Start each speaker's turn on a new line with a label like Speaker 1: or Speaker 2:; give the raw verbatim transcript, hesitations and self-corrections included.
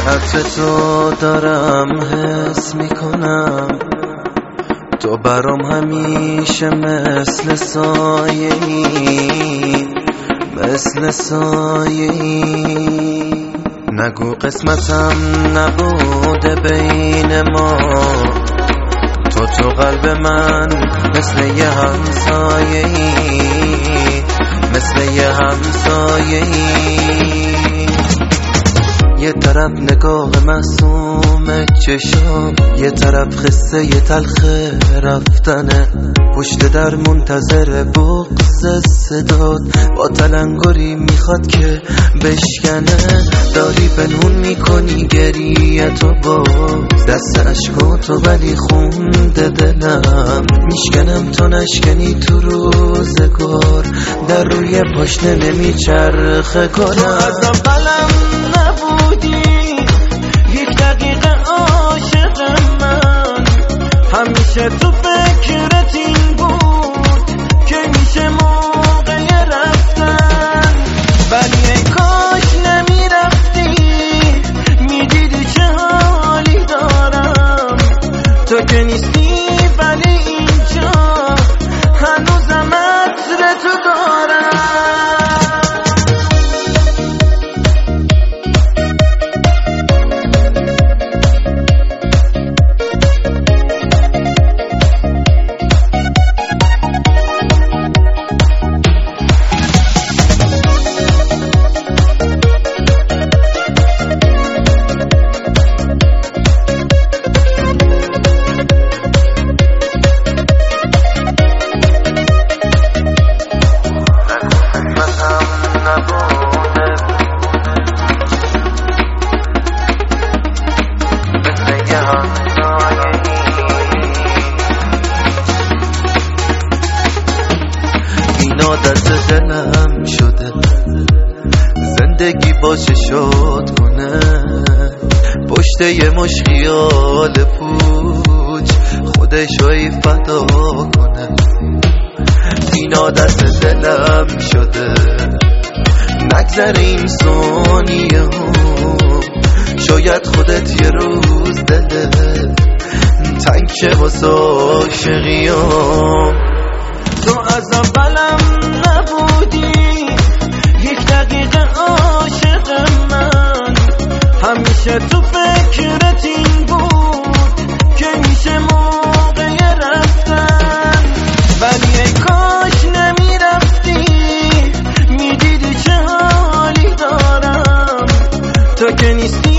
Speaker 1: عطر تو دارم حس میکنم، تو برام همیشه مثل سایه‌ای، مثل سایه‌ای. نگو قسمتم نبوده بین ما، تو تو قلب من مثل یه همسایه‌ای، مثل یه همسایه‌ای. یه طرف نگاه معصوم چشام، یه طرف قصه یه تلخ رفتنه، پشت در منتظر بغض صدات، با تلنگری میخواد که بشکنه. داری پنهون میکنی گریه تو باز، دست عشقا تو ولی خونده دلم، میشکنم تو نشکنی تو روزگار، در روی پاشنه نمیچرخه کنم. از اولم نبودی یک دقیقه عاشق من، همیشه تو فکرت این بود که میشه موقع رفتن، ولی ای کاش نمیرفتی، میدیدی چه حالی دارم. تو که نیستی ولی اینجا هنوزم عطر تو دارم. این عادت دلم شده زندگی باشه شد کنه، پشت یه مش خیال پوچ خودشوی فدا کنه. این عادت دلم شده نگذریم ثانیه ها، شاید خودت یه روز دلت تنگ شه واسه عاشقیام. تو از اولم نبودی یک دقیقه عاشق من، همیشه تو فکرت این بود که میشه موقع رفتن، ولی ای کاش نمیرفتی، میدیدی چه حالی دارم. تو که نیستی